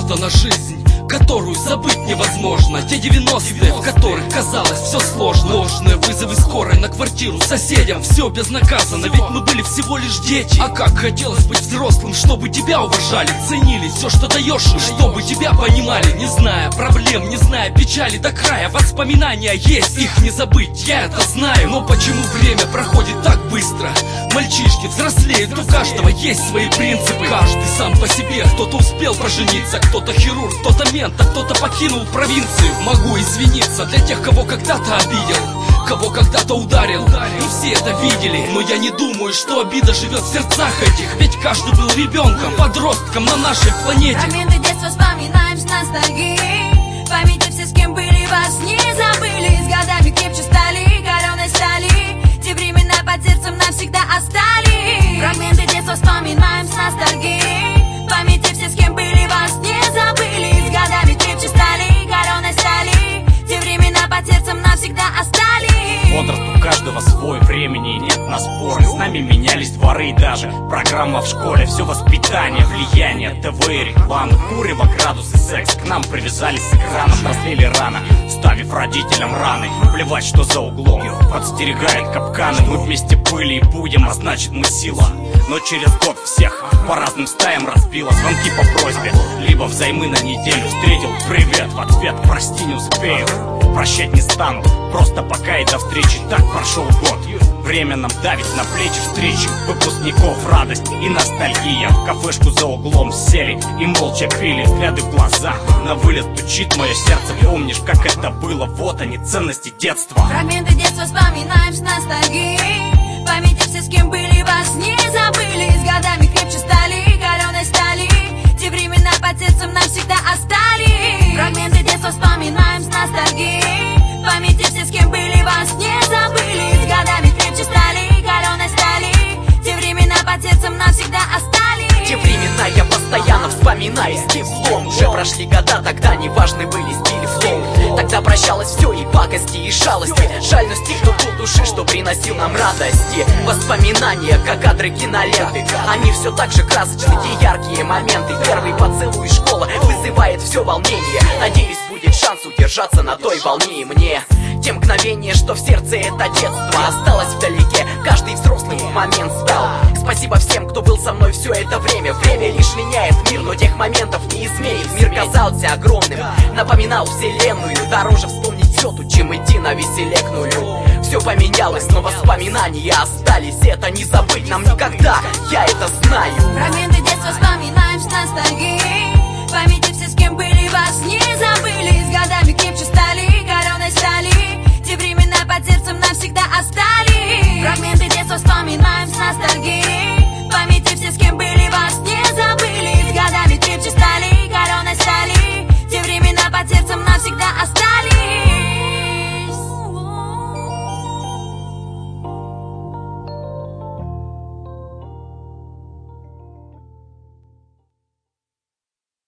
Вот она жизнь, которую забыть невозможно. Те 90-е, в которых казалось все сложно. Ложные вызовы скорой на квартиру соседям. Все безнаказанно, ведь мы были всего лишь дети. А как хотелось быть взрослым, чтобы тебя уважали, ценили все, что даешь, и чтобы тебя понимали. Не зная проблем, не зная печали до края, воспоминания есть, их не забыть, я это знаю. Но почему время проходит так быстро? Мальчишки взрослеют, у каждого есть свои принципы. Каждый сам по себе, кто-то успел пожениться, кто-то хирург, кто-то мент, а кто-то покинул провинцию. Могу извиниться для тех, кого когда-то обидел, кого когда-то ударил. Мы все это видели, но я не думаю, что обида живет в сердцах этих. Ведь каждый был ребенком, подростком на нашей планете. Фрагменты детства вспоминаем с ностальгией. В памяти все, с кем были, вас не забыли. С годами крепче стали, каленой стали. Те времена под сердцем навсегда остались. Фрагменты детства вспоминаем с ностальгией. В памяти все, с кем были, вас не забыли. С годами крепче стали, каленой стали. Те времена под сердцем навсегда остались. Возраст у каждого свой, времени нет на споры. С нами менялись дворы и даже программа в школе. Все воспитание, влияние, ТВ и рекламы, курево, градус и секс. К нам привязались с экрана, взрослели рано, ставив родителям раны. Плевать, что за углом, подстерегает капканы. Мы вместе были и будем, а значит мы сила. Но через год всех по разным стаям разбило. Звонки по просьбе, либо взаймы на неделю. Встретил привет, в ответ прости не успею. Прощать не стану, просто пока и до встречи. Так прошел год, время нам давит на плечи. Встречи выпускников, радость и ностальгия. В кафешку за углом сели и молча пили. Взгляды в глаза, на вылет стучит мое сердце. Помнишь, как это было? Вот они, ценности детства. Фрагменты детства вспоминаем с ностальгией. В памяти все, с кем были, вас не забыли. С годами крепче стали, каленой стали. Те времена под сердцем навсегда остались. Фрагменты детства вспоминаем с ностальгией. В памяти все, с кем были, вас не забыли. С годами крепче стали, каленой стали. Те времена под сердцем навсегда остались. Те времена я постоянно вспоминаю с теплом. Уже прошли года, тогда неважны были стиль и флоу. Тогда прощалось все и пакости, и шалости. Жальность тех, кто был души, что приносил нам радости. Воспоминания, как кадры киноленты. Они все так же красочны, те яркие моменты. Первый поцелуй школа вызывает все волнение. Надеюсь, будет шанс удержаться на той волне. И мне те мгновения, что в сердце это детство, осталось вдалеке, каждый взрослый момент стал. Спасибо всем, кто был со мной все это время. Время лишь меняет мир, но тех моментов не изменит. Мир казался огромным, напоминал вселенную. Дороже вспомнить тету, чем идти на веселе к нулю. Все поменялось, но воспоминания остались. Это не забыть нам никогда, я это знаю. Фрагменты детства вспоминаем с ностальгией. В памяти все, с кем были, вас не забыли.